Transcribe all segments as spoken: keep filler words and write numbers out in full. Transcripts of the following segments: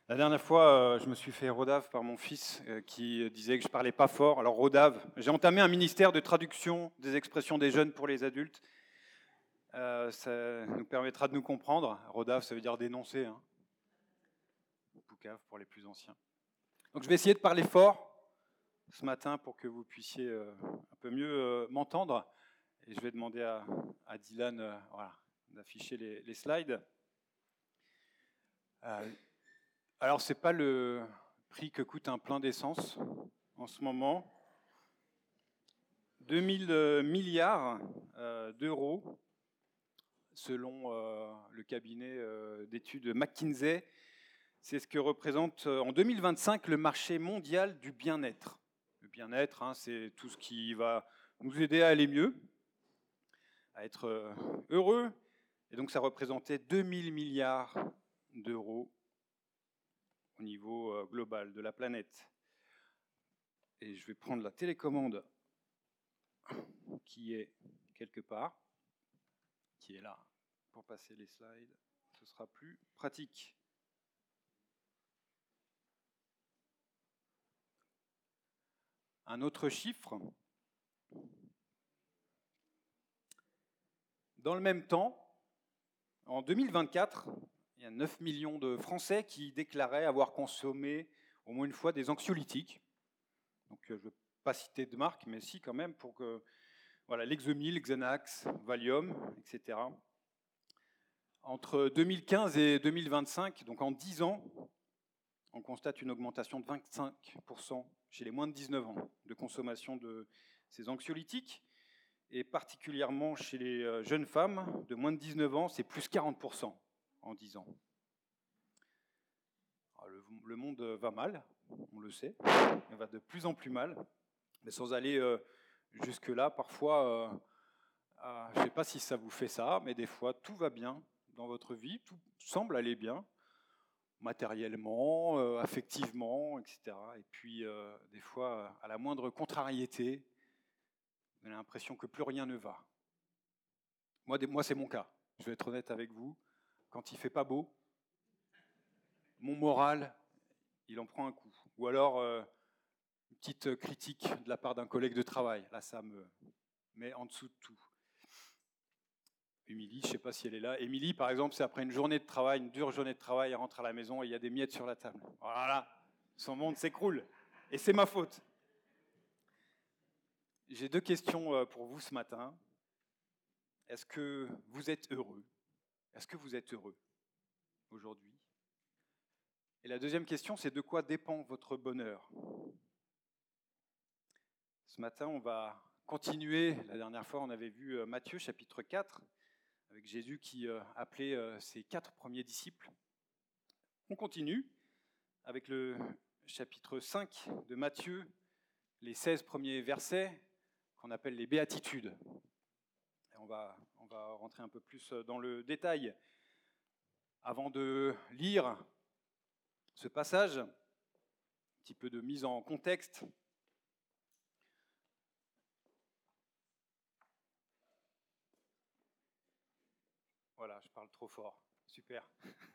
La dernière fois, euh, je me suis fait rodave par mon fils euh, qui disait que je parlais pas fort. Alors rodave, j'ai entamé un ministère de traduction des expressions des jeunes pour les adultes. Euh, ça nous permettra de nous comprendre. Rodave, ça veut dire dénoncer. Hein. Poucave pour les plus anciens. Donc je vais essayer de parler fort ce matin pour que vous puissiez euh, un peu mieux euh, m'entendre. Et je vais demander à, à Dylan euh, voilà, d'afficher les, les slides. Euh, alors, ce n'est pas le prix que coûte un plein d'essence en ce moment. deux mille milliards euh, d'euros, selon euh, le cabinet euh, d'études McKinsey. C'est ce que représente euh, en deux mille vingt-cinq le marché mondial du bien-être. Le bien-être, hein, c'est tout ce qui va nous aider à aller mieux, à être euh, heureux. Et donc, ça représentait deux mille milliards d'euros au niveau euh, global de la planète. Et je vais prendre la télécommande qui est quelque part, qui est là, pour passer les slides. Ce sera plus pratique. Un autre chiffre. Dans le même temps, en deux mille vingt-quatre, il y a neuf millions de Français qui déclaraient avoir consommé au moins une fois des anxiolytiques. Donc, je ne veux pas citer de marque, mais si quand même, pour que voilà, Lexomil, Xanax, Valium, et cetera. Entre deux mille quinze et deux mille vingt-cinq, donc en dix ans, on constate une augmentation de vingt-cinq pour cent chez les moins de dix-neuf ans de consommation de ces anxiolytiques, et particulièrement chez les jeunes femmes de moins de dix-neuf ans, c'est plus quarante pour cent en dix ans. Alors, le, le monde va mal, on le sait, il va de plus en plus mal, mais sans aller euh, jusque-là, parfois, euh, euh, je ne sais pas si ça vous fait ça, mais des fois, tout va bien dans votre vie, tout semble aller bien, matériellement, euh, affectivement, et cetera. Et puis, euh, des fois, à la moindre contrariété, on a l'impression que plus rien ne va. Moi, des, moi c'est mon cas. Je vais être honnête avec vous. Quand il ne fait pas beau, mon moral, il en prend un coup. Ou alors, euh, une petite critique de la part d'un collègue de travail. Là, ça me met en dessous de tout. Émilie, je ne sais pas si elle est là. Émilie, par exemple, c'est après une journée de travail, une dure journée de travail, elle rentre à la maison et il y a des miettes sur la table. Voilà, son monde s'écroule. Et c'est ma faute. J'ai deux questions pour vous ce matin. Est-ce que vous êtes heureux? Est-ce que vous êtes heureux aujourd'hui? Et la deuxième question, c'est de quoi dépend votre bonheur? Ce matin, on va continuer. La dernière fois, on avait vu Matthieu, chapitre quatre, avec Jésus qui appelait ses quatre premiers disciples. On continue avec le chapitre cinq de Matthieu, les seize premiers versets qu'on appelle les béatitudes. Et on va, on va rentrer un peu plus dans le détail. Avant de lire ce passage, un petit peu de mise en contexte. Voilà, je parle trop fort. Super.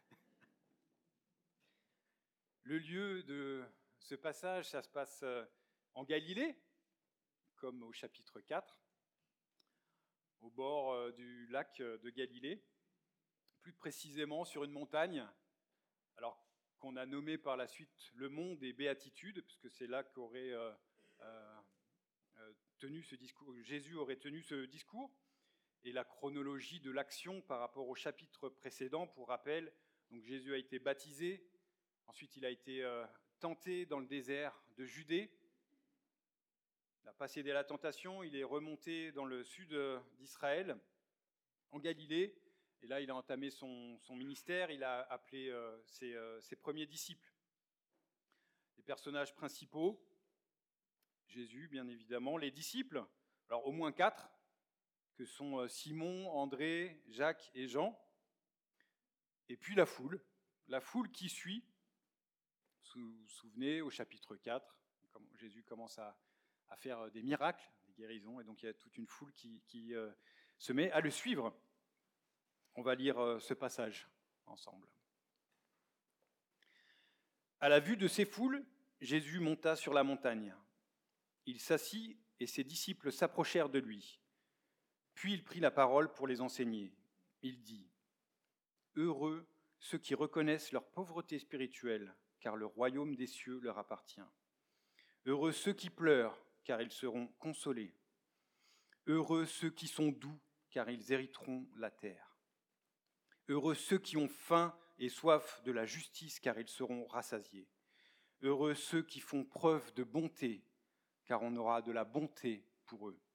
Le lieu de ce passage, ça se passe en Galilée, comme au chapitre quatre, au bord du lac de Galilée, plus précisément sur une montagne, alors qu'on a nommé par la suite le mont des Béatitudes, puisque c'est là qu'aurait euh, euh, tenu ce discours, Jésus aurait tenu ce discours, et la chronologie de l'action par rapport au chapitre précédent, pour rappel, donc Jésus a été baptisé, ensuite il a été euh, tenté dans le désert de Judée, il n'a pas cédé à la tentation, il est remonté dans le sud d'Israël, en Galilée, et là il a entamé son, son ministère, il a appelé euh, ses, euh, ses premiers disciples. Les personnages principaux, Jésus bien évidemment, les disciples, alors au moins quatre, que sont Simon, André, Jacques et Jean, et puis la foule, la foule qui suit. Vous vous souvenez, au chapitre quatre, Jésus commence à, à faire des miracles, des guérisons, et donc il y a toute une foule qui, qui euh, se met à le suivre. On va lire euh, ce passage ensemble. À la vue de ces foules, Jésus monta sur la montagne. Il s'assit et ses disciples s'approchèrent de lui. Puis il prit la parole pour les enseigner. Il dit : « Heureux ceux qui reconnaissent leur pauvreté spirituelle, car le royaume des cieux leur appartient. Heureux ceux qui pleurent, car ils seront consolés. Heureux ceux qui sont doux, car ils hériteront la terre. Heureux ceux qui ont faim et soif de la justice, car ils seront rassasiés. Heureux ceux qui font preuve de bonté, car on aura de la bonté pour eux.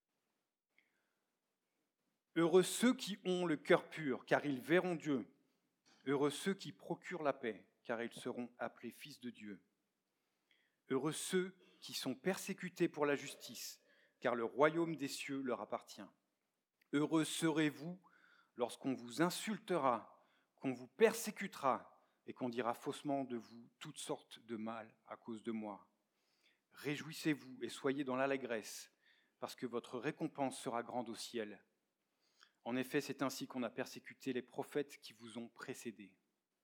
Heureux ceux qui ont le cœur pur, car ils verront Dieu. Heureux ceux qui procurent la paix, car ils seront appelés fils de Dieu. Heureux ceux qui sont persécutés pour la justice, car le royaume des cieux leur appartient. Heureux serez-vous lorsqu'on vous insultera, qu'on vous persécutera et qu'on dira faussement de vous toutes sortes de mal à cause de moi. Réjouissez-vous et soyez dans l'allégresse, parce que votre récompense sera grande au ciel. En effet, c'est ainsi qu'on a persécuté les prophètes qui vous ont précédés.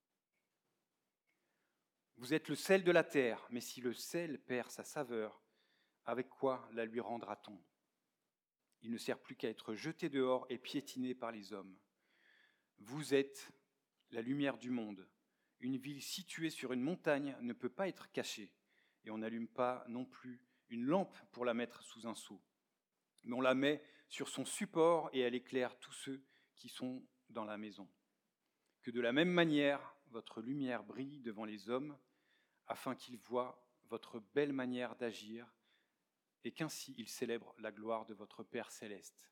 Vous êtes le sel de la terre, mais si le sel perd sa saveur, avec quoi la lui rendra-t-on ? Il ne sert plus qu'à être jeté dehors et piétiné par les hommes. Vous êtes la lumière du monde. Une ville située sur une montagne ne peut pas être cachée, et on n'allume pas non plus une lampe pour la mettre sous un seau. Mais on la met sur son support et elle éclaire tous ceux qui sont dans la maison. Que de la même manière, votre lumière brille devant les hommes, afin qu'ils voient votre belle manière d'agir et qu'ainsi ils célèbrent la gloire de votre Père céleste.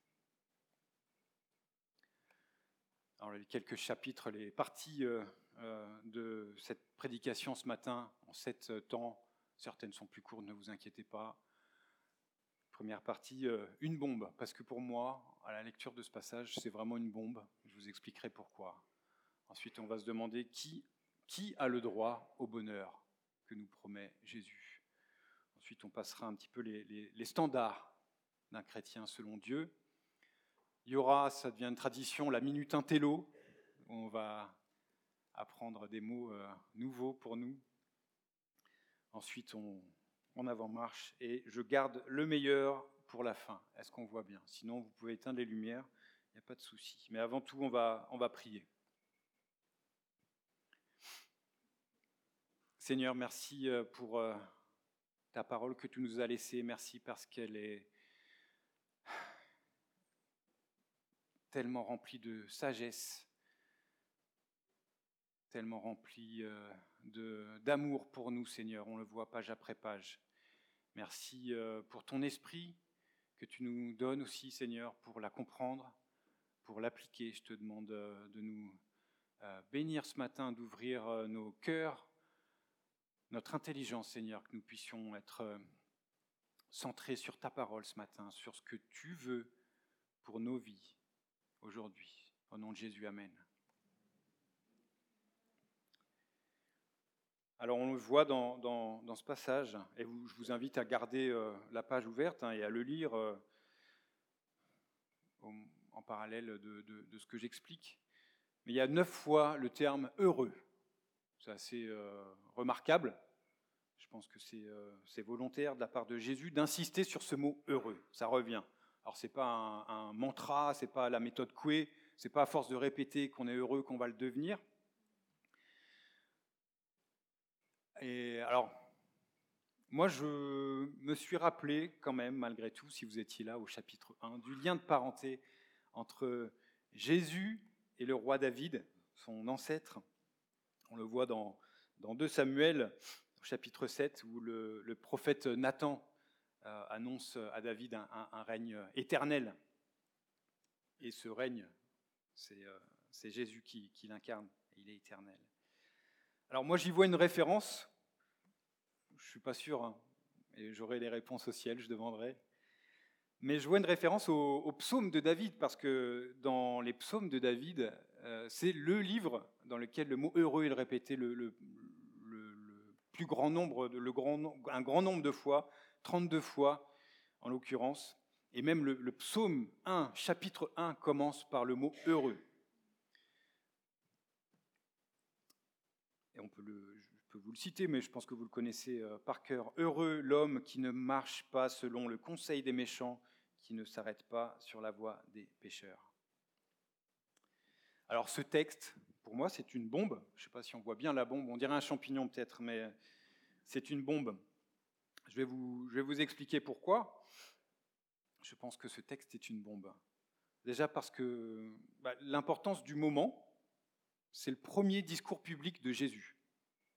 Alors, les quelques chapitres, les parties euh, euh, de cette prédication ce matin, en sept temps, certaines sont plus courtes, ne vous inquiétez pas. Première partie, euh, une bombe, parce que pour moi, à la lecture de ce passage, c'est vraiment une bombe. Je vous expliquerai pourquoi. Ensuite, on va se demander qui, qui a le droit au bonheur que nous promet Jésus. Ensuite, on passera un petit peu les, les, les standards d'un chrétien selon Dieu. Il y aura, ça devient une tradition, la minute intello, où on va apprendre des mots euh, nouveaux pour nous. Ensuite, on, on avant-marche et je garde le meilleur pour la fin. Est-ce qu'on voit bien ? Sinon, vous pouvez éteindre les lumières, il n'y a pas de souci. Mais avant tout, on va, on va prier. Seigneur, merci pour ta parole que tu nous as laissée. Merci parce qu'elle est tellement remplie de sagesse, tellement remplie de, d'amour pour nous, Seigneur. On le voit page après page. Merci pour ton esprit que tu nous donnes aussi, Seigneur, pour la comprendre, pour l'appliquer. Je te demande de nous bénir ce matin, d'ouvrir nos cœurs, notre intelligence, Seigneur, que nous puissions être centrés sur ta parole ce matin, sur ce que tu veux pour nos vies aujourd'hui. Au nom de Jésus, amen. Alors on le voit dans, dans, dans ce passage, et vous, je vous invite à garder euh, la page ouverte hein, et à le lire euh, au, en parallèle de, de, de ce que j'explique. Mais il y a neuf fois le terme « heureux ». C'est assez euh, remarquable. Je pense que c'est, euh, c'est volontaire de la part de Jésus d'insister sur ce mot « heureux ». Ça revient. Alors ce n'est pas un, un mantra, ce n'est pas la méthode Coué, ce n'est pas à force de répéter qu'on est heureux qu'on va le devenir. Et alors, moi je me suis rappelé quand même, malgré tout, si vous étiez là au chapitre un, du lien de parenté entre Jésus et le roi David, son ancêtre. On le voit dans, dans deux Samuel, au chapitre sept, où le, le prophète Nathan euh, annonce à David un, un, un règne éternel. Et ce règne, c'est, euh, c'est Jésus qui, qui l'incarne, et il est éternel. Alors moi j'y vois une référence, je ne suis pas sûr, hein, et j'aurai les réponses au ciel, je demanderai. Mais je vois une référence au, au psaume de David, parce que dans les psaumes de David, euh, c'est le livre dans lequel le mot « heureux » est répété le, le, le, le plus grand nombre, le grand, un grand nombre de fois, trente-deux fois en l'occurrence. Et même le, le psaume un, chapitre un, commence par le mot « heureux ». Et on peut le, peux vous le citer, mais je pense que vous le connaissez euh, par cœur. « Heureux l'homme qui ne marche pas selon le conseil des méchants, qui ne s'arrête pas sur la voie des pécheurs. » Alors ce texte, pour moi, c'est une bombe. Je ne sais pas si on voit bien la bombe, on dirait un champignon peut-être, mais c'est une bombe. Je vais vous, je vais vous expliquer pourquoi. Je pense que ce texte est une bombe. Déjà parce que bah, l'importance du moment, c'est le premier discours public de Jésus. Okay ?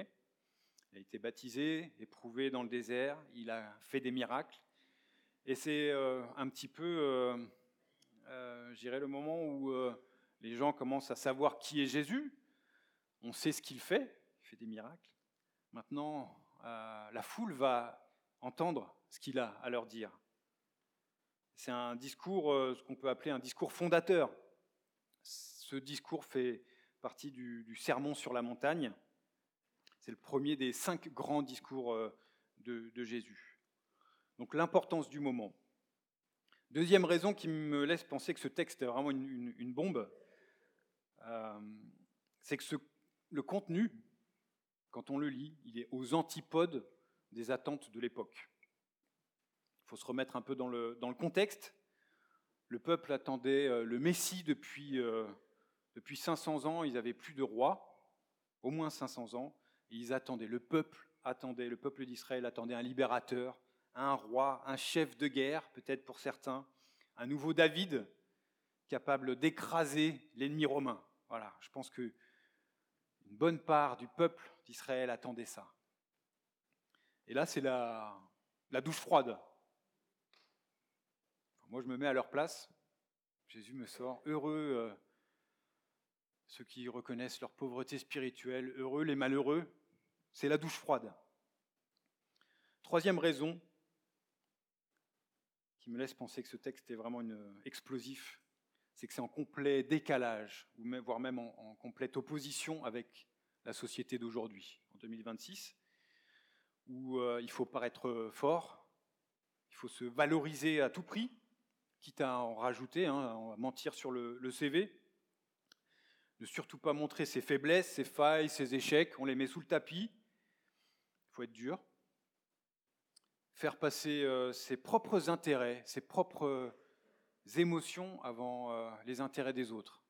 Il a été baptisé, éprouvé dans le désert, il a fait des miracles. Et c'est euh, un petit peu, euh, euh, je dirais, le moment où euh, les gens commencent à savoir qui est Jésus. On sait ce qu'il fait, il fait des miracles. Maintenant, euh, la foule va entendre ce qu'il a à leur dire. C'est un discours, euh, ce qu'on peut appeler un discours fondateur. Ce discours fait partie du, du Sermon sur la montagne. C'est le premier des cinq grands discours euh, de, de Jésus. Donc l'importance du moment. Deuxième raison qui me laisse penser que ce texte est vraiment une, une, une bombe, euh, c'est que ce, le contenu, quand on le lit, il est aux antipodes des attentes de l'époque. Il faut se remettre un peu dans le, dans le contexte. Le peuple attendait le Messie depuis, euh, depuis cinq cents ans, ils n'avaient plus de roi, au moins cinq cents ans, et ils attendaient, le peuple attendait, le peuple d'Israël attendait un libérateur, un roi, un chef de guerre, peut-être pour certains, un nouveau David, capable d'écraser l'ennemi romain. Voilà, je pense qu'une bonne part du peuple d'Israël attendait ça. Et là, c'est la, la douche froide. Moi, je me mets à leur place. Jésus me sort. Heureux euh, ceux qui reconnaissent leur pauvreté spirituelle. Heureux les malheureux. C'est la douche froide. Troisième raison qui me laisse penser que ce texte est vraiment une, explosif, c'est que c'est en complet décalage, voire même en, en complète opposition avec la société d'aujourd'hui, en deux mille vingt-six, où euh, il faut paraître fort, il faut se valoriser à tout prix, quitte à en rajouter, hein, à mentir sur le, le C V, ne surtout pas montrer ses faiblesses, ses failles, ses échecs, on les met sous le tapis, il faut être dur, faire passer euh, ses propres intérêts, ses propres euh, émotions avant euh, les intérêts des autres,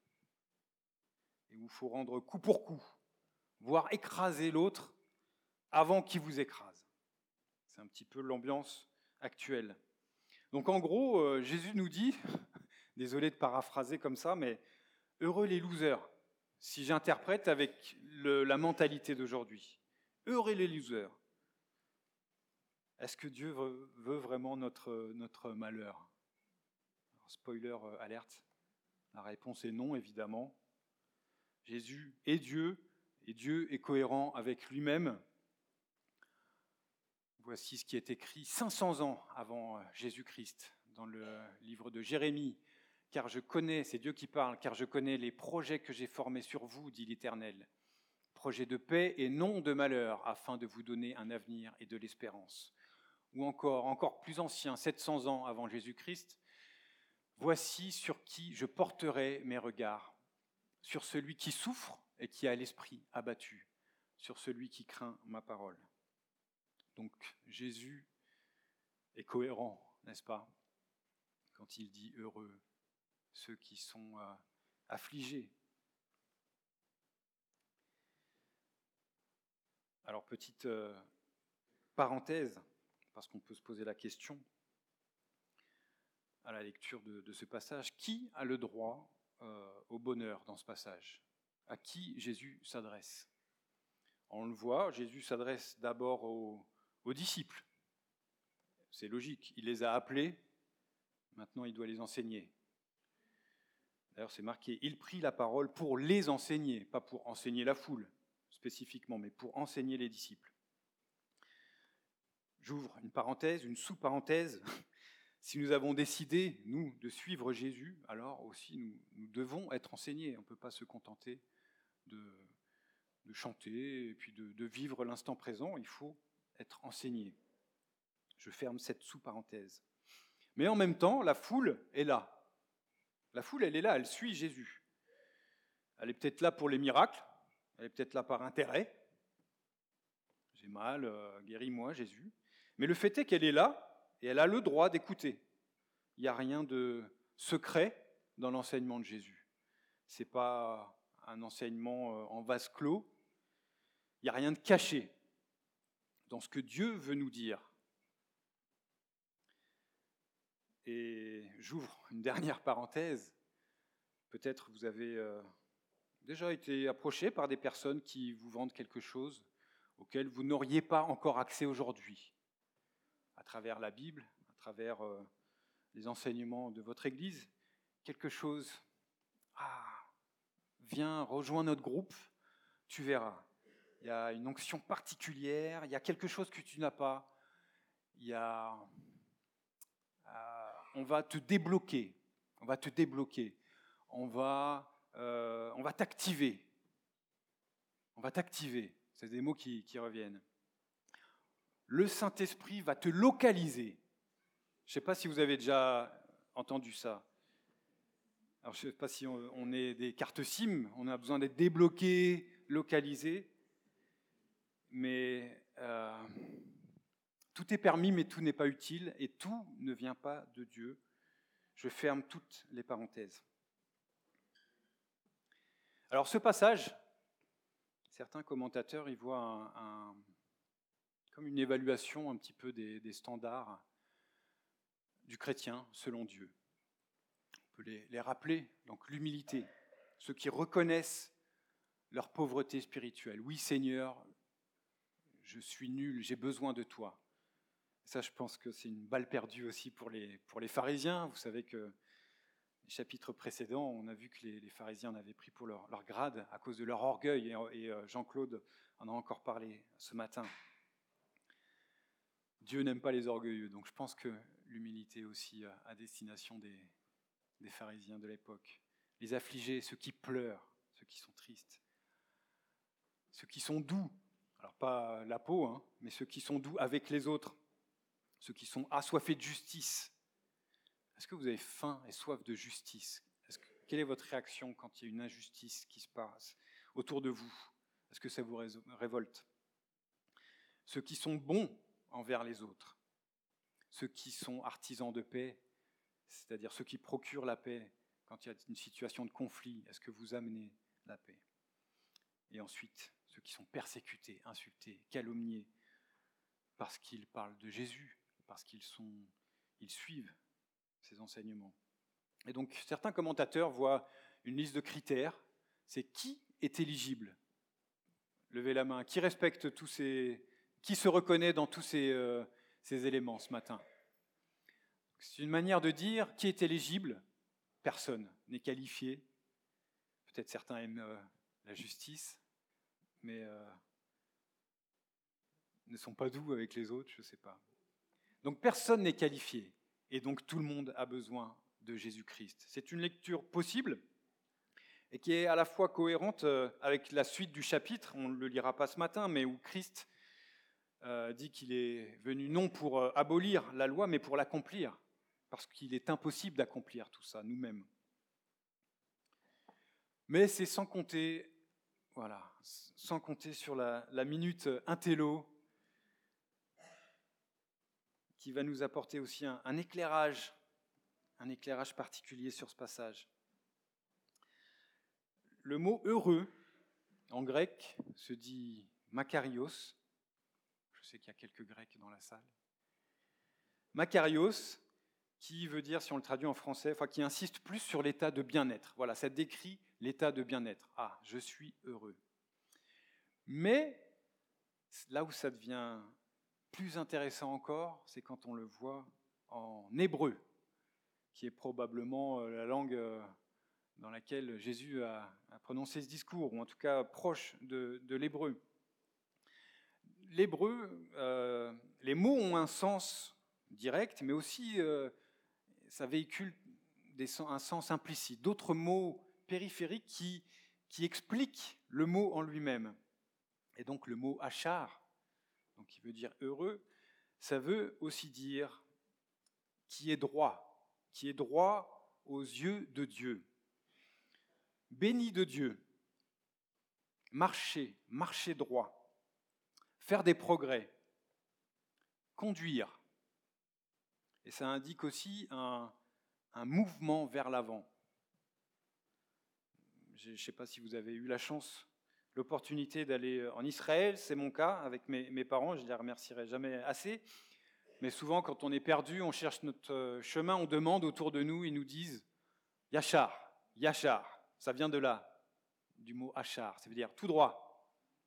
et où il faut rendre coup pour coup, voire écraser l'autre avant qu'il vous écrase. C'est un petit peu l'ambiance actuelle. Donc en gros, euh, Jésus nous dit, désolé de paraphraser comme ça, mais heureux les losers, si j'interprète avec le, la mentalité d'aujourd'hui. Heureux les losers. Est-ce que Dieu veut, veut vraiment notre, notre malheur? Alors, spoiler alerte, la réponse est non, évidemment. Jésus est Dieu, et Dieu est cohérent avec lui-même. Voici ce qui est écrit cinq cents ans avant Jésus-Christ, dans le livre de Jérémie. « Car je connais, c'est Dieu qui parle, car je connais les projets que j'ai formés sur vous, dit l'Éternel. Projets de paix et non de malheur, afin de vous donner un avenir et de l'espérance. » Ou encore, encore plus ancien, sept cents ans avant Jésus-Christ, « Voici sur qui je porterai mes regards, sur celui qui souffre et qui a l'esprit abattu, sur celui qui craint ma parole. » Donc Jésus est cohérent, n'est-ce pas, quand il dit « heureux » ceux qui sont euh, affligés. Alors, petite euh, parenthèse, parce qu'on peut se poser la question, à la lecture de, de ce passage, qui a le droit euh, au bonheur dans ce passage? À qui Jésus s'adresse? On le voit, Jésus s'adresse d'abord aux, aux disciples. C'est logique, il les a appelés, maintenant il doit les enseigner. D'ailleurs, c'est marqué, il prit la parole pour les enseigner, pas pour enseigner la foule spécifiquement, mais pour enseigner les disciples. J'ouvre une parenthèse, une sous-parenthèse. Si nous avons décidé, nous, de suivre Jésus, alors aussi nous, nous devons être enseignés. On ne peut pas se contenter de, de chanter et puis de, de vivre l'instant présent. Il faut être enseigné. Je ferme cette sous-parenthèse. Mais en même temps, la foule est là. La foule, elle est là, elle suit Jésus. Elle est peut-être là pour les miracles, elle est peut-être là par intérêt, mal, euh, guéris-moi Jésus. Mais le fait est qu'elle est là et elle a le droit d'écouter. Il n'y a rien de secret dans l'enseignement de Jésus. Ce n'est pas un enseignement en vase clos. Il n'y a rien de caché dans ce que Dieu veut nous dire. Et j'ouvre une dernière parenthèse. Peut-être vous avez euh, déjà été approché par des personnes qui vous vendent quelque chose auquel vous n'auriez pas encore accès aujourd'hui, à travers la Bible, à travers euh, les enseignements de votre Église. Quelque chose, ah, viens, rejoins notre groupe, tu verras. Il y a une onction particulière, il y a quelque chose que tu n'as pas, il y a, euh, on va te débloquer, on va te débloquer, on va, euh, on va t'activer, on va t'activer, c'est des mots qui, qui reviennent. Le Saint-Esprit va te localiser. Je ne sais pas si vous avez déjà entendu ça. Alors, je ne sais pas si on, on est des cartes SIM, on a besoin d'être débloqué, localisé. Mais euh, tout est permis, mais tout n'est pas utile, et tout ne vient pas de Dieu. Je ferme toutes les parenthèses. Alors ce passage, certains commentateurs y voient un, un, comme une évaluation un petit peu des, des standards du chrétien selon Dieu. On peut les, les rappeler, donc l'humilité, ceux qui reconnaissent leur pauvreté spirituelle. Oui Seigneur, je suis nul, j'ai besoin de toi. Ça, je pense que c'est une balle perdue aussi pour les, pour les pharisiens. Vous savez que les chapitres précédents, on a vu que les, les pharisiens en avaient pris pour leur, leur grade à cause de leur orgueil, et, et Jean-Claude en a encore parlé ce matin. Dieu n'aime pas les orgueilleux, donc je pense que l'humilité aussi à destination des, des pharisiens de l'époque. Les affligés, ceux qui pleurent, ceux qui sont tristes, ceux qui sont doux, alors pas la peau, hein, mais ceux qui sont doux avec les autres, ceux qui sont assoiffés de justice. Est-ce que vous avez faim et soif de justice ? Est-ce que, quelle est votre réaction quand il y a une injustice qui se passe autour de vous ? Est-ce que ça vous révolte ? Ceux qui sont bons envers les autres, ceux qui sont artisans de paix, c'est-à-dire ceux qui procurent la paix quand il y a une situation de conflit, est-ce que vous amenez la paix ? Et ensuite, ceux qui sont persécutés, insultés, calomniés, parce qu'ils parlent de Jésus, parce qu'ils sont, ils suivent ses enseignements. Et donc, certains commentateurs voient une liste de critères. C'est qui est éligible ? Levez la main. Qui respecte tous ces... Qui se reconnaît dans tous ces, euh, ces éléments ce matin ? C'est une manière de dire qui est éligible ? Personne n'est qualifié. Peut-être certains aiment euh, la justice, mais euh, ne sont pas doux avec les autres, je ne sais pas. Donc personne n'est qualifié, et donc tout le monde a besoin de Jésus-Christ. C'est une lecture possible, et qui est à la fois cohérente avec la suite du chapitre, on ne le lira pas ce matin, mais où Christ euh, dit qu'il est venu non pour euh, abolir la loi, mais pour l'accomplir, parce qu'il est impossible d'accomplir tout ça nous-mêmes. Mais c'est sans compter, voilà, sans compter sur la, la minute intello, qui va nous apporter aussi un, un éclairage, un éclairage particulier sur ce passage. Le mot « heureux », en grec, se dit « makarios ». Je sais qu'il y a quelques Grecs dans la salle. Makarios, qui veut dire, si on le traduit en français, enfin, qui insiste plus sur l'état de bien-être. Voilà, ça décrit l'état de bien-être. Ah, je suis heureux. Mais là où ça devient plus intéressant encore, c'est quand on le voit en hébreu, qui est probablement la langue dans laquelle Jésus a prononcé ce discours, ou en tout cas proche de, de l'hébreu. L'hébreu, euh, les mots ont un sens direct, mais aussi euh, ça véhicule des, un sens implicite, d'autres mots périphériques qui, qui expliquent le mot en lui-même. Et donc le mot « achar », donc qui veut dire « heureux », ça veut aussi dire « qui est droit », qui est droit aux yeux de Dieu. Béni de Dieu, marchez, marchez droit. faire des progrès, conduire. Et ça indique aussi un, un mouvement vers l'avant. Je ne sais pas si vous avez eu la chance, l'opportunité d'aller en Israël, c'est mon cas avec mes, mes parents, je ne les remercierai jamais assez. Mais souvent, quand on est perdu, on cherche notre chemin, on demande autour de nous, ils nous disent « Yachar, Yachar », ça vient de là, du mot « achar », ça veut dire « tout droit ».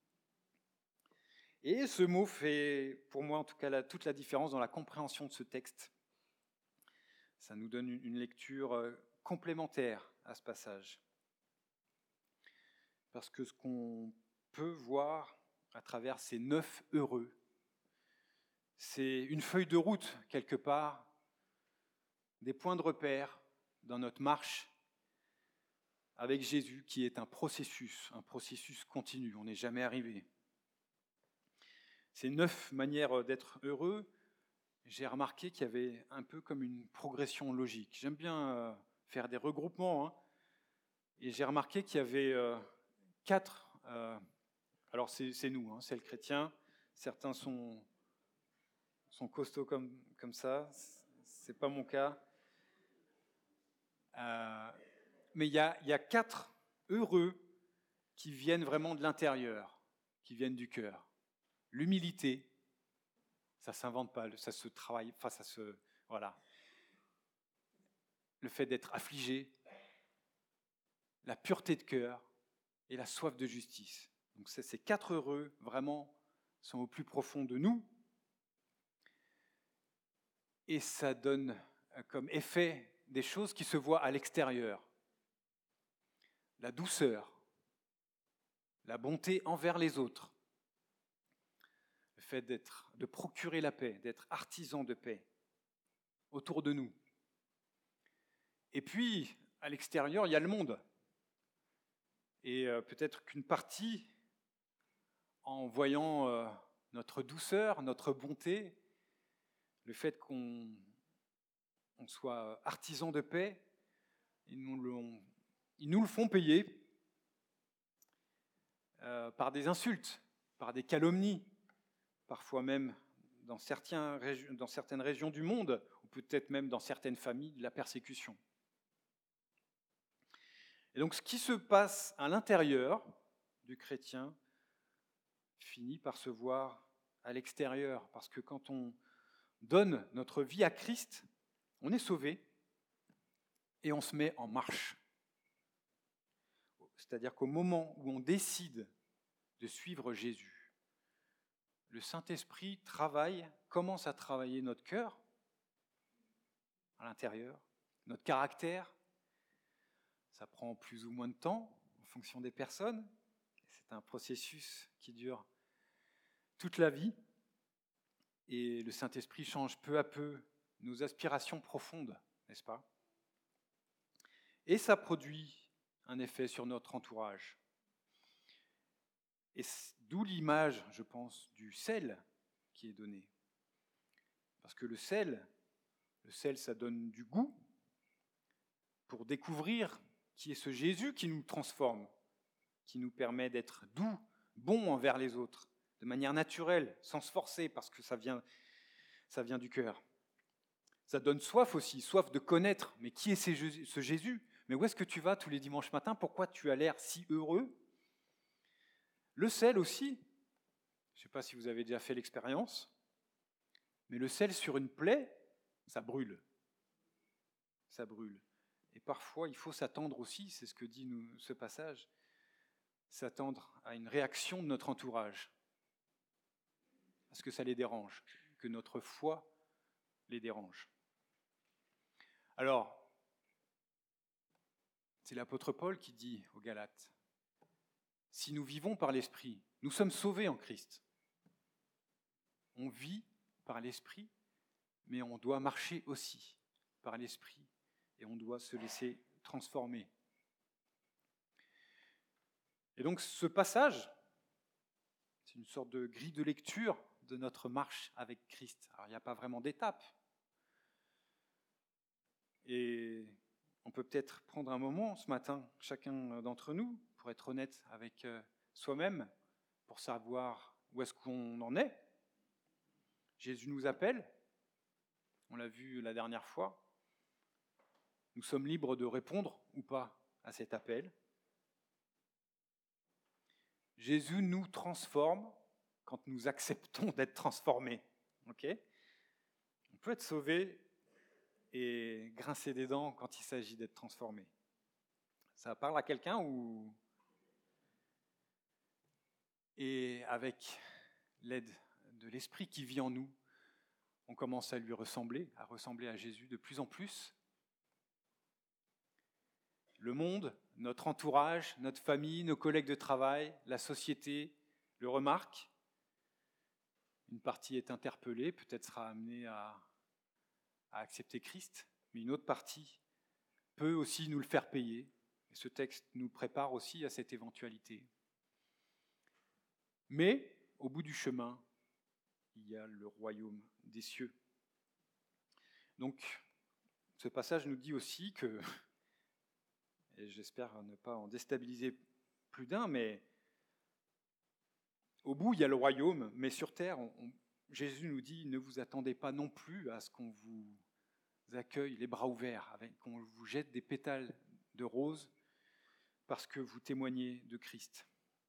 Et ce mot fait, pour moi en tout cas, la, toute la différence dans la compréhension de ce texte. Ça nous donne une lecture complémentaire à ce passage. Parce que ce qu'on peut voir à travers ces neuf heureux, c'est une feuille de route, quelque part, des points de repère dans notre marche avec Jésus, qui est un processus, un processus continu, on n'est jamais arrivé. Ces neuf manières d'être heureux, j'ai remarqué qu'il y avait un peu comme une progression logique. J'aime bien faire des regroupements, hein, et j'ai remarqué qu'il y avait quatre, euh, alors c'est, c'est nous, hein, c'est le chrétien, certains sont... sont costauds comme, comme ça, c'est pas mon cas. Euh, mais il y a, y a quatre heureux qui viennent vraiment de l'intérieur, qui viennent du cœur. L'humilité, ça ne s'invente pas, ça se travaille, enfin ça se... Voilà. Le fait d'être affligé, la pureté de cœur et la soif de justice. Donc ces quatre heureux, vraiment, sont au plus profond de nous. Et ça donne comme effet des choses qui se voient à l'extérieur. La douceur, la bonté envers les autres, le fait d'être, de procurer la paix, d'être artisan de paix autour de nous. Et puis, à l'extérieur, il y a le monde. Et euh, peut-être qu'une partie, en voyant euh, notre douceur, notre bonté, le fait qu'on on soit artisan de paix, ils nous le, ils nous le font payer euh, par des insultes, par des calomnies, parfois même dans, certains, dans certaines régions du monde, ou peut-être même dans certaines familles, de la persécution. Et donc ce qui se passe à l'intérieur du chrétien finit par se voir à l'extérieur, parce que quand on donne notre vie à Christ, on est sauvé et on se met en marche. C'est-à-dire qu'au moment où on décide de suivre Jésus, le Saint-Esprit travaille, commence à travailler notre cœur à l'intérieur, notre caractère. Ça prend plus ou moins de temps en fonction des personnes. C'est un processus qui dure toute la vie. Et le Saint-Esprit change peu à peu nos aspirations profondes, n'est-ce pas ? Et ça produit un effet sur notre entourage. Et d'où l'image, je pense, du sel qui est donné. Parce que le sel, le sel, ça donne du goût pour découvrir qui est ce Jésus qui nous transforme, qui nous permet d'être doux, bons envers les autres, de manière naturelle, sans se forcer, parce que ça vient, ça vient du cœur. Ça donne soif aussi, soif de connaître, mais qui est ce Jésus ? Mais où est-ce que tu vas tous les dimanches matins ? Pourquoi tu as l'air si heureux ? Le sel aussi, je ne sais pas si vous avez déjà fait l'expérience, mais le sel sur une plaie, ça brûle. Ça brûle. Et parfois, il faut s'attendre aussi, c'est ce que dit nous, ce passage, s'attendre à une réaction de notre entourage, parce que ça les dérange, que notre foi les dérange. Alors, c'est l'apôtre Paul qui dit aux Galates, « Si nous vivons par l'Esprit, nous sommes sauvés en Christ. On vit par l'Esprit, mais on doit marcher aussi par l'Esprit et on doit se laisser transformer. » Et donc ce passage, c'est une sorte de grille de lecture de notre marche avec Christ. Alors il n'y a pas vraiment d'étape. Et on peut peut-être prendre un moment ce matin, chacun d'entre nous, pour être honnête avec soi-même, pour savoir où est-ce qu'on en est. Jésus nous appelle, on l'a vu la dernière fois. Nous sommes libres de répondre ou pas à cet appel. Jésus nous transforme quand nous acceptons d'être transformés. Okay ? On peut être sauvé et grincer des dents quand il s'agit d'être transformé. Ça parle à quelqu'un ou... Et avec l'aide de l'Esprit qui vit en nous, on commence à lui ressembler, à ressembler à Jésus de plus en plus. Le monde, notre entourage, notre famille, nos collègues de travail, la société le remarquent. Une partie est interpellée, peut-être sera amenée à, à accepter Christ, mais une autre partie peut aussi nous le faire payer. Et ce texte nous prépare aussi à cette éventualité. Mais au bout du chemin, il y a le royaume des cieux. Donc, ce passage nous dit aussi que, et j'espère ne pas en déstabiliser plus d'un, mais au bout, il y a le royaume, mais sur terre, on, on, Jésus nous dit, ne vous attendez pas non plus à ce qu'on vous accueille les bras ouverts, avec, qu'on vous jette des pétales de rose parce que vous témoignez de Christ.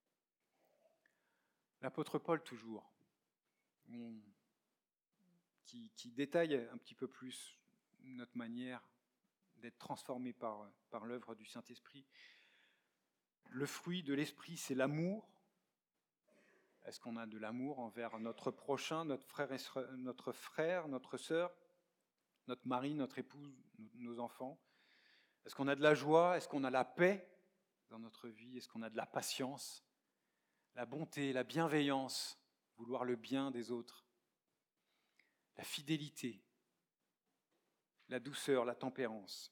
L'apôtre Paul, toujours, on, qui, qui détaille un petit peu plus notre manière d'être transformé par, par l'œuvre du Saint-Esprit. Le fruit de l'Esprit, c'est l'amour. Est-ce qu'on a de l'amour envers notre prochain, notre frère, et soeur, notre frère, notre sœur, notre mari, notre épouse, nos enfants? Est-ce qu'on a de la joie? Est-ce qu'on a la paix dans notre vie? Est-ce qu'on a de la patience, la bonté, la bienveillance, vouloir le bien des autres, la fidélité, la douceur, la tempérance?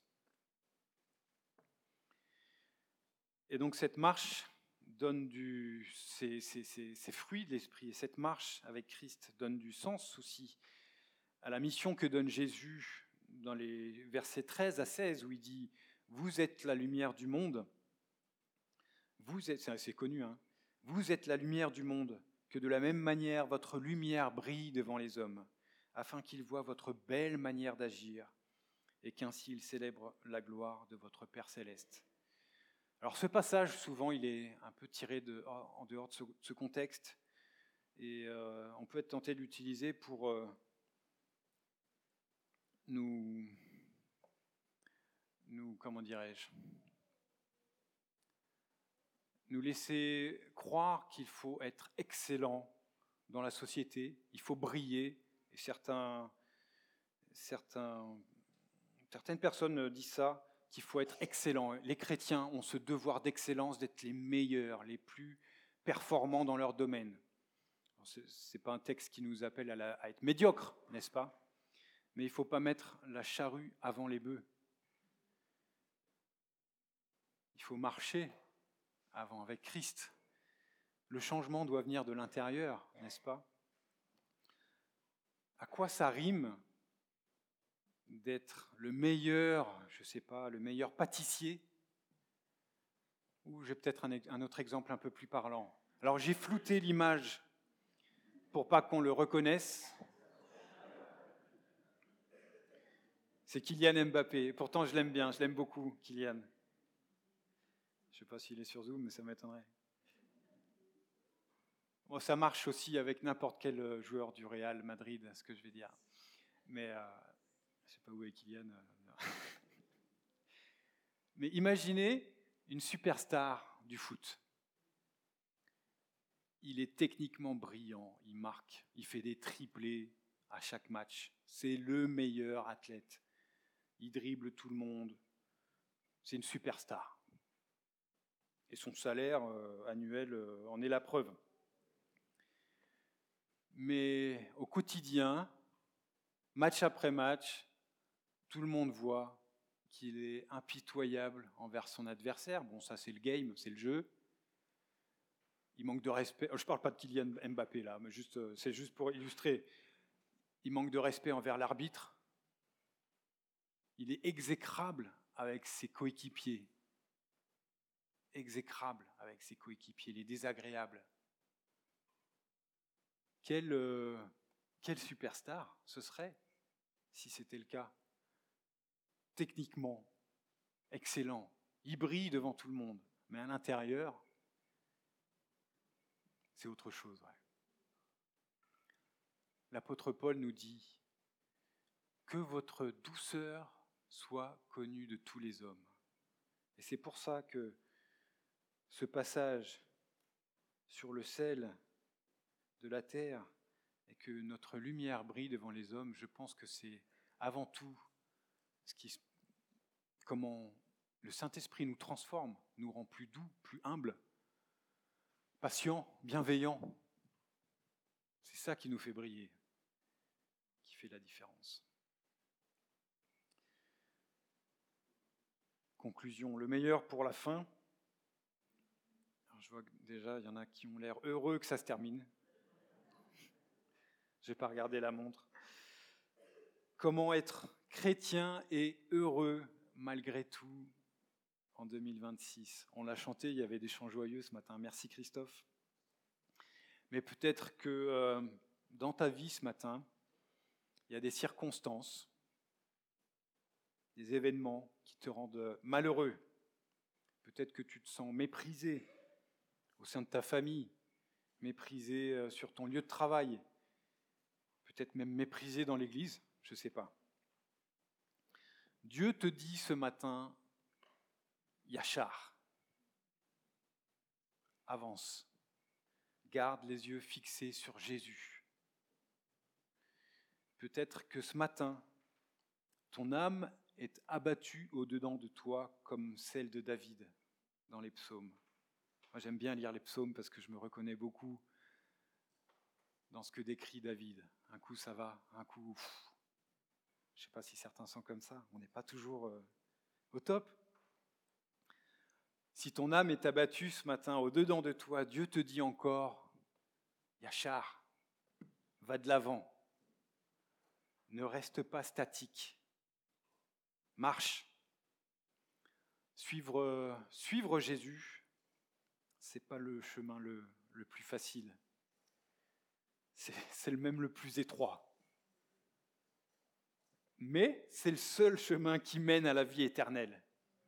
Et donc cette marche donne du, ces, ces, ces, ces fruits de l'esprit, et cette marche avec Christ donne du sens aussi à la mission que donne Jésus dans les versets treize à seize, où il dit « Vous êtes la lumière du monde ». Vous êtes, c'est assez connu, hein, « Vous êtes la lumière du monde, que de la même manière votre lumière brille devant les hommes, afin qu'ils voient votre belle manière d'agir, et qu'ainsi ils célèbrent la gloire de votre Père céleste. » Alors ce passage, souvent, il est un peu tiré de, en dehors de ce, de ce contexte, et euh, on peut être tenté de l'utiliser pour euh, nous, nous, comment dirais-je, nous laisser croire qu'il faut être excellent dans la société, il faut briller, et certains, certains, certaines personnes disent ça, qu'il faut être excellent. Les chrétiens ont ce devoir d'excellence d'être les meilleurs, les plus performants dans leur domaine. Ce n'est pas un texte qui nous appelle à, la, à être médiocre, n'est-ce pas? Mais il ne faut pas mettre la charrue avant les bœufs. Il faut marcher avant avec Christ. Le changement doit venir de l'intérieur, n'est-ce pas? À quoi ça rime d'être le meilleur, je ne sais pas, le meilleur pâtissier? Ou j'ai peut-être un, un autre exemple un peu plus parlant. Alors j'ai flouté l'image pour pas qu'on le reconnaisse. C'est Kylian Mbappé. Pourtant je l'aime bien, je l'aime beaucoup, Kylian. Je ne sais pas s'il est sur Zoom, mais ça m'étonnerait. Bon, ça marche aussi avec n'importe quel joueur du Real Madrid, ce que je vais dire. Mais euh, je ne sais pas où est Kylian. Mais imaginez une superstar du foot. Il est techniquement brillant, il marque, il fait des triplés à chaque match. C'est le meilleur athlète. Il dribble tout le monde. C'est une superstar. Et son salaire euh, annuel euh, en est la preuve. Mais au quotidien, match après match, tout le monde voit qu'il est impitoyable envers son adversaire. Bon, ça c'est le game, c'est le jeu. Il manque de respect. Je ne parle pas de Kylian Mbappé là, mais juste, c'est juste pour illustrer. Il manque de respect envers l'arbitre. Il est exécrable avec ses coéquipiers. Exécrable avec ses coéquipiers. Il est désagréable. Quel, euh, quel superstar ce serait si c'était le cas. Techniquement, excellent, il brille devant tout le monde, mais à l'intérieur, c'est autre chose. Ouais. L'apôtre Paul nous dit que votre douceur soit connue de tous les hommes. Et c'est pour ça que ce passage sur le sel de la terre et que notre lumière brille devant les hommes, je pense que c'est avant tout ce qui, comment le Saint-Esprit nous transforme, nous rend plus doux, plus humbles, patients, bienveillants. C'est ça qui nous fait briller, qui fait la différence. Conclusion, le meilleur pour la fin. Alors je vois que déjà, il y en a qui ont l'air heureux que ça se termine. Je n'ai pas regardé la montre. Comment être chrétien et heureux malgré tout en deux mille vingt-six. On l'a chanté, il y avait des chants joyeux ce matin. Merci Christophe. Mais peut-être que euh, dans ta vie ce matin, il y a des circonstances, des événements qui te rendent malheureux. Peut-être que tu te sens méprisé au sein de ta famille, méprisé sur ton lieu de travail, peut-être même méprisé dans l'église, je ne sais pas. Dieu te dit ce matin, Yachar, avance, garde les yeux fixés sur Jésus. Peut-être que ce matin, ton âme est abattue au-dedans de toi comme celle de David dans les psaumes. Moi, j'aime bien lire les psaumes parce que je me reconnais beaucoup dans ce que décrit David. Un coup, ça va, un coup, pff, je ne sais pas si certains sont comme ça. On n'est pas toujours euh, au top. Si ton âme est abattue ce matin au-dedans de toi, Dieu te dit encore, Yachar, va de l'avant. Ne reste pas statique. Marche. Suivre, euh, suivre Jésus, ce n'est pas le chemin le, le plus facile. C'est, c'est le même le plus étroit. Mais c'est le seul chemin qui mène à la vie éternelle.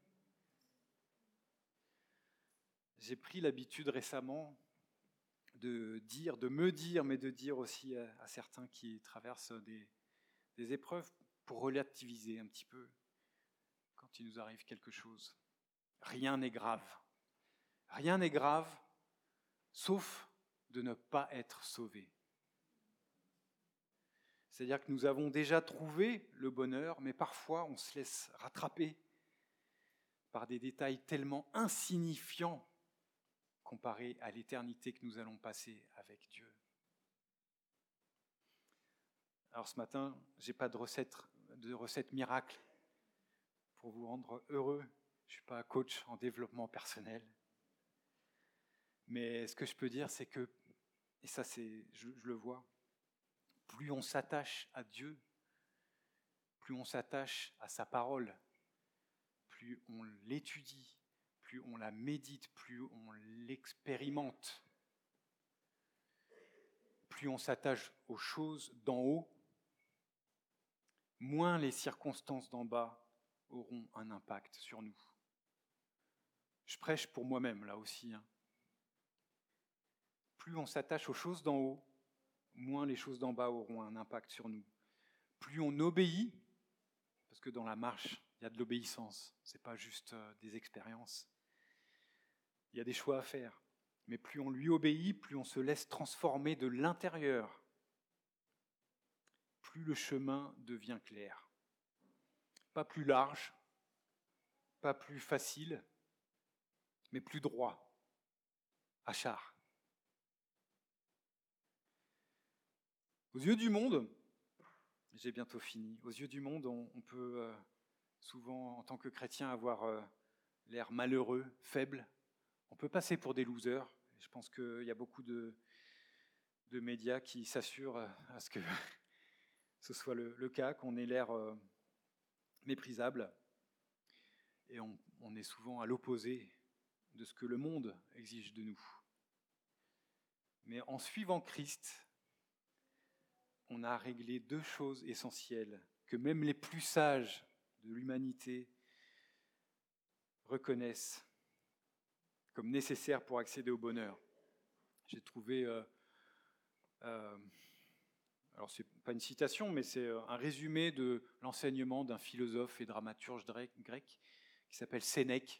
J'ai pris l'habitude récemment de dire, de me dire, mais de dire aussi à, à certains qui traversent des, des épreuves pour relativiser un petit peu quand il nous arrive quelque chose. Rien n'est grave. Rien n'est grave, sauf de ne pas être sauvé. C'est-à-dire que nous avons déjà trouvé le bonheur, mais parfois on se laisse rattraper par des détails tellement insignifiants comparés à l'éternité que nous allons passer avec Dieu. Alors ce matin, je n'ai pas de recette, de recette miracle pour vous rendre heureux. Je ne suis pas coach en développement personnel. Mais ce que je peux dire, c'est que, et ça c'est, je, je le vois, plus on s'attache à Dieu, plus on s'attache à sa parole, plus on l'étudie, plus on la médite, plus on l'expérimente, plus on s'attache aux choses d'en haut, moins les circonstances d'en bas auront un impact sur nous. Je prêche pour moi-même là aussi. Hein. Plus on s'attache aux choses d'en haut, moins les choses d'en bas auront un impact sur nous. Plus on obéit, parce que dans la marche, il y a de l'obéissance, ce n'est pas juste des expériences. Il y a des choix à faire. Mais plus on lui obéit, plus on se laisse transformer de l'intérieur, plus le chemin devient clair. Pas plus large, pas plus facile, mais plus droit. Achar. Aux yeux du monde, j'ai bientôt fini, aux yeux du monde, on, on peut euh, souvent, en tant que chrétien, avoir euh, l'air malheureux, faible. On peut passer pour des losers. Je pense qu'il y a beaucoup de, de médias qui s'assurent à ce que ce soit le, le cas, qu'on ait l'air euh, méprisable. Et on, on est souvent à l'opposé de ce que le monde exige de nous. Mais en suivant Christ, on a réglé deux choses essentielles que même les plus sages de l'humanité reconnaissent comme nécessaires pour accéder au bonheur. J'ai trouvé, euh, euh, alors c'est pas une citation, mais c'est un résumé de l'enseignement d'un philosophe et dramaturge grec qui s'appelle Sénèque,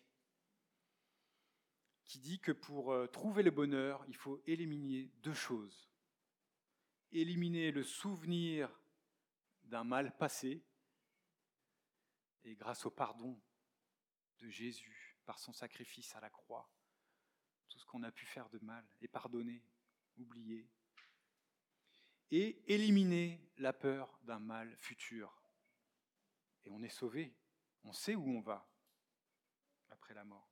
qui dit que pour euh, trouver le bonheur, il faut éliminer deux choses. Éliminer le souvenir d'un mal passé, et grâce au pardon de Jésus, par son sacrifice à la croix, tout ce qu'on a pu faire de mal est pardonné, oublié. Et éliminer la peur d'un mal futur. Et on est sauvé, on sait où on va après la mort.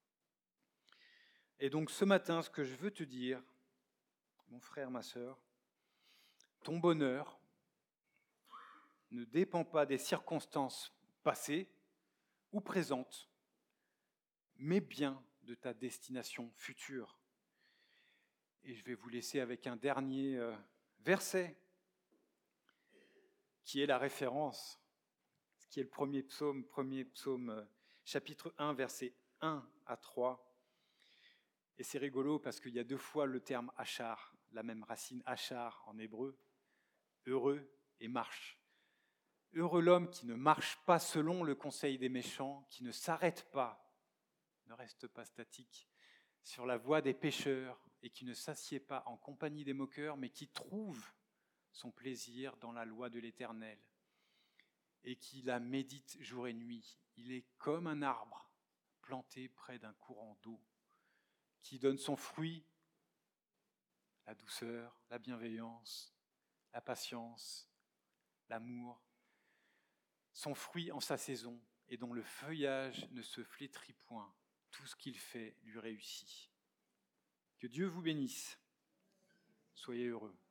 Et donc ce matin, ce que je veux te dire, mon frère, ma sœur, ton bonheur ne dépend pas des circonstances passées ou présentes, mais bien de ta destination future. Et je vais vous laisser avec un dernier euh, verset, qui est la référence, qui est le premier psaume, premier psaume, euh, chapitre un, versets un à trois. Et c'est rigolo parce qu'il y a deux fois le terme achar, la même racine achar en hébreu, heureux et marche. Heureux l'homme qui ne marche pas selon le conseil des méchants, qui ne s'arrête pas, ne reste pas statique, sur la voie des pécheurs et qui ne s'assied pas en compagnie des moqueurs, mais qui trouve son plaisir dans la loi de l'Éternel et qui la médite jour et nuit. Il est comme un arbre planté près d'un courant d'eau qui donne son fruit, la douceur, la bienveillance, la patience, l'amour, son fruit en sa saison et dont le feuillage ne se flétrit point. Tout ce qu'il fait lui réussit. Que Dieu vous bénisse. Soyez heureux.